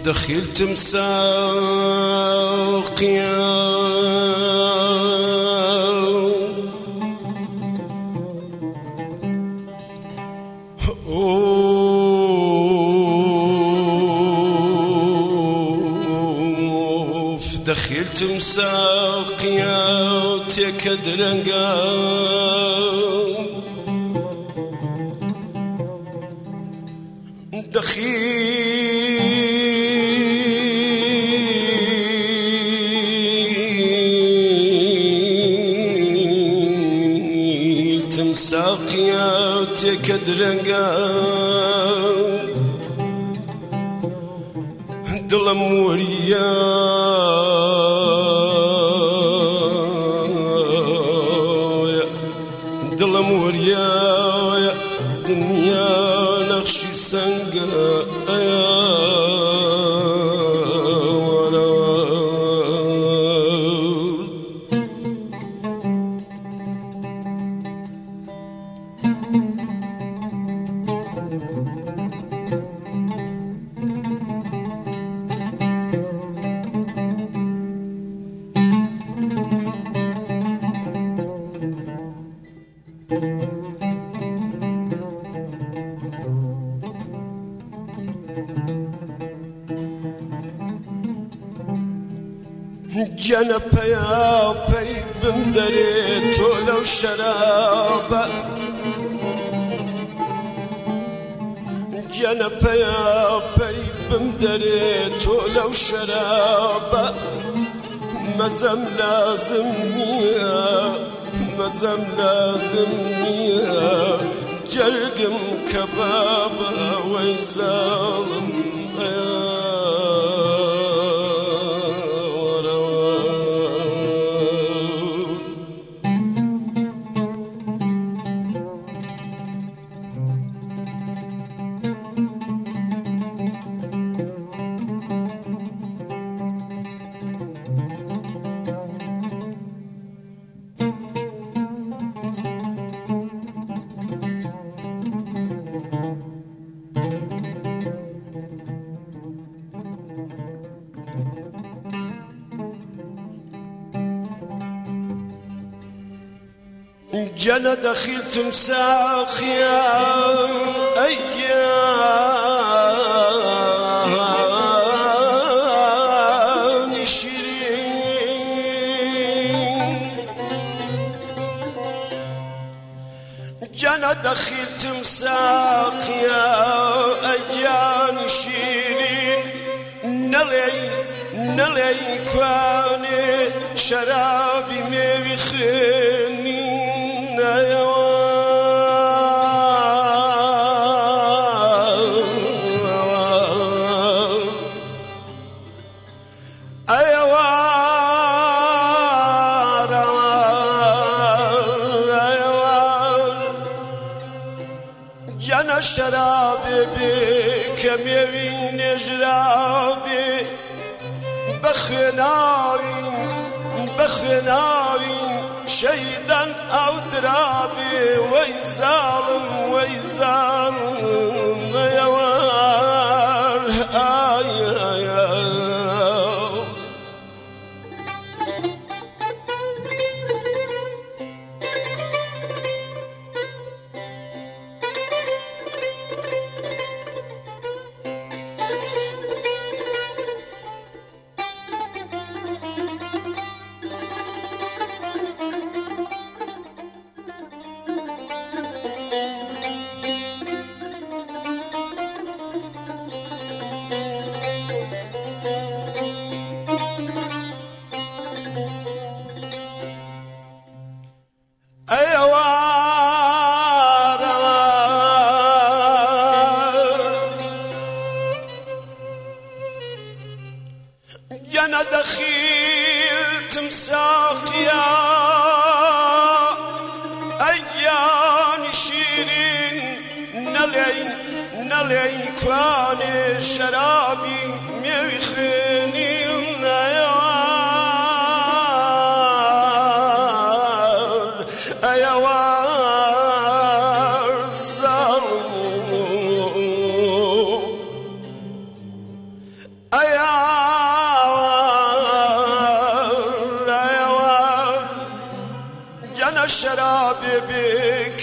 دخلت مساقيا دخلت مساقيا تكدرنقا دخلت مساقيا تكدرنقا دلم وريا دلم وريا دنيا نخشي سنقا جنب يا بي بمدريت ولو شرابة جنب يا بي بمدريت ولو شرابة مزم لازمني مزم لازمني جرقم كبابة ويزالم جنى دخلت مساقيا أيام شيرين جنى دخلت مساقيا أيام شيرين نلي كواني شرابي ميخيني جانا شرابي بكم يمين جرابي بخناوين شيدا أو درابي ويزالم يا وار جانا دخلت مساقيا أيام شيرين نلي كواني شرابي ميخيني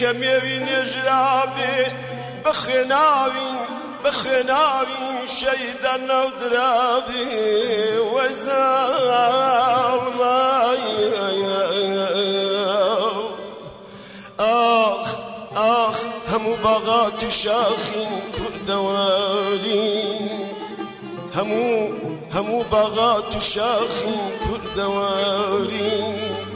يميري نجرابي بخناوي شيدا ودرابي وزار ماي آخ همو باغات شاخين كردواري همو باغات شاخين كردواري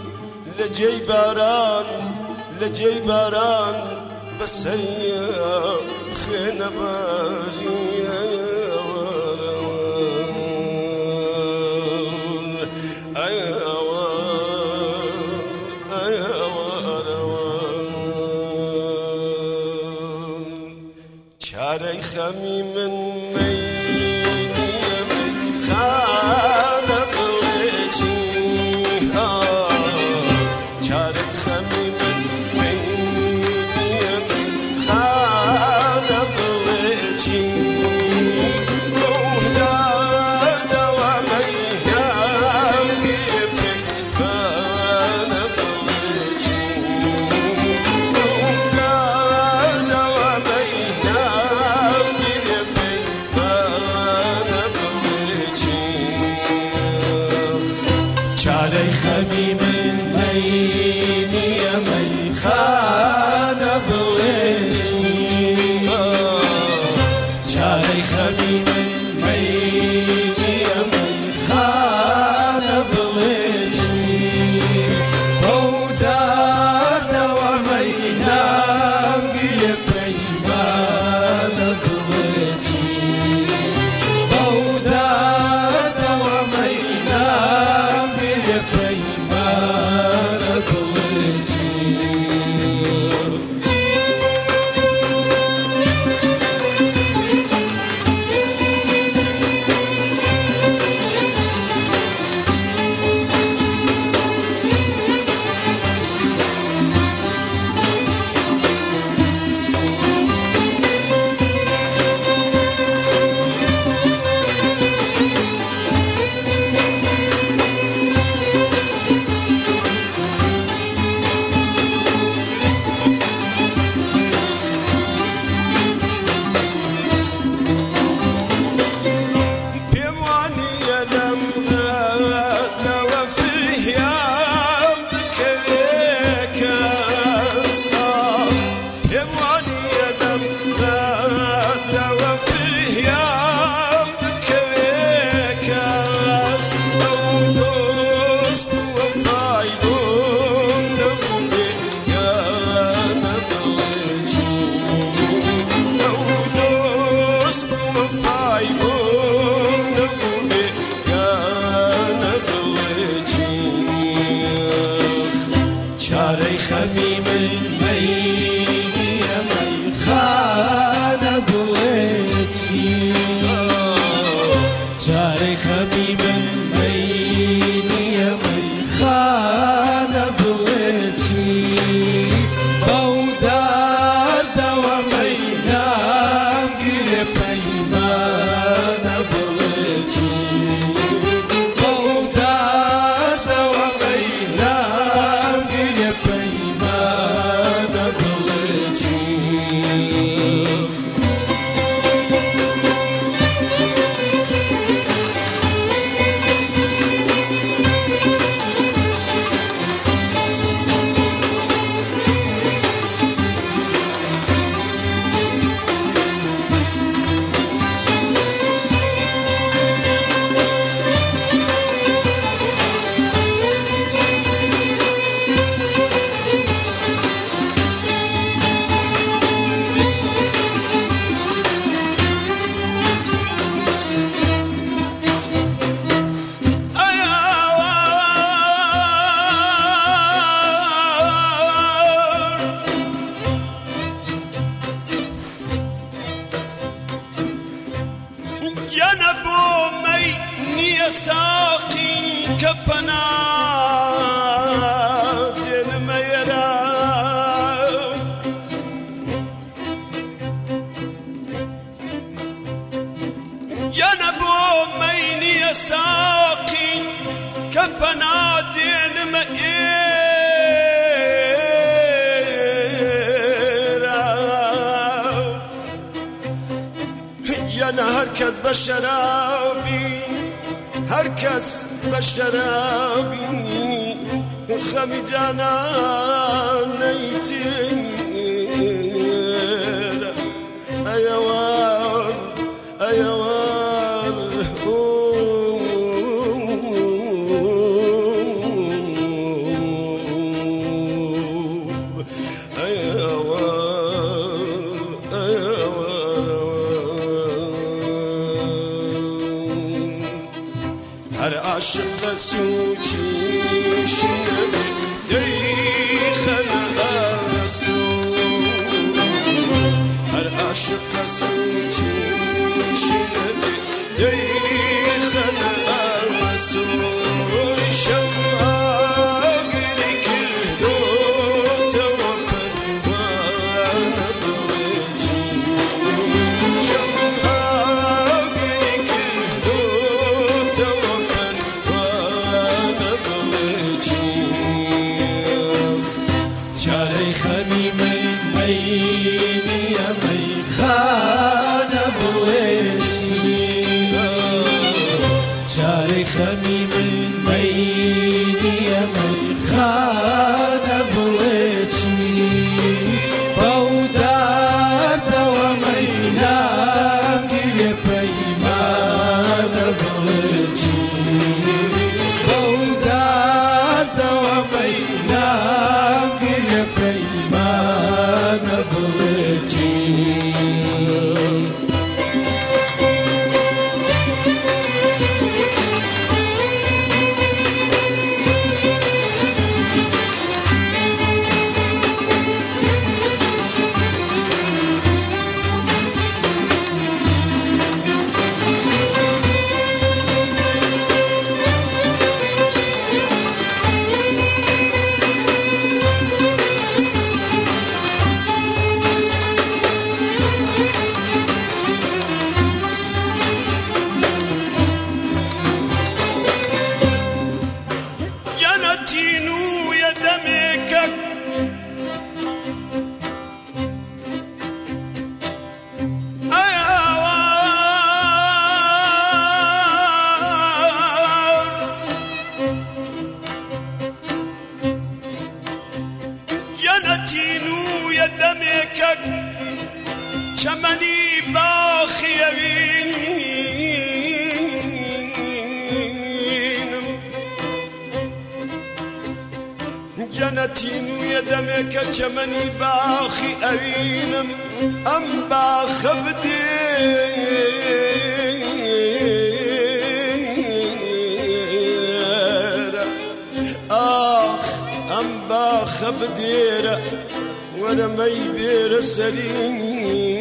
لجي باران بسريا خينا باري شاري خمي من ميني خانة بويتي شاري خمي من ميني خانة بويتي روحنا دوامينا بيبي خانة بويتي روحنا دوامينا شاري خميم الميني يا مي خانة بويتي شاري خميم الميني يا مي خانة بويتي ودار دوامينا قلب عيبان بويتي ودار دوامينا شاري خميم الميني يا مي خانة بويتي شاري خميم الميني يا مي خانة بويتي بودار دوامينا قلب عيبان بويتي بودار دوامينا ساقي كبنات الميرا يا نبو ميني يا ساقي كبنات الميرا بشرابي هركز بشرابي خمي جانا نيتين أيوان أيوان هر عاشق سوچی شنبه دیخن استو هر عاشق سوچی شنبه دیخن استو شما گری کردو توکل وانا بوجی شما گری کردو توکل چاره خمیم المینی می خان بویچی چاره خمیم المینی می خان بویچی بودار دو مینام گیره پیمان بویچی بودار دو مینام گیره پیمان بویچی تینو یدمکک تینو یدمکک چمنی باخی جنتين ويدمك جمني باخي أوينم أم باخ بدير آخ أم باخ بدير ورمي بير سليم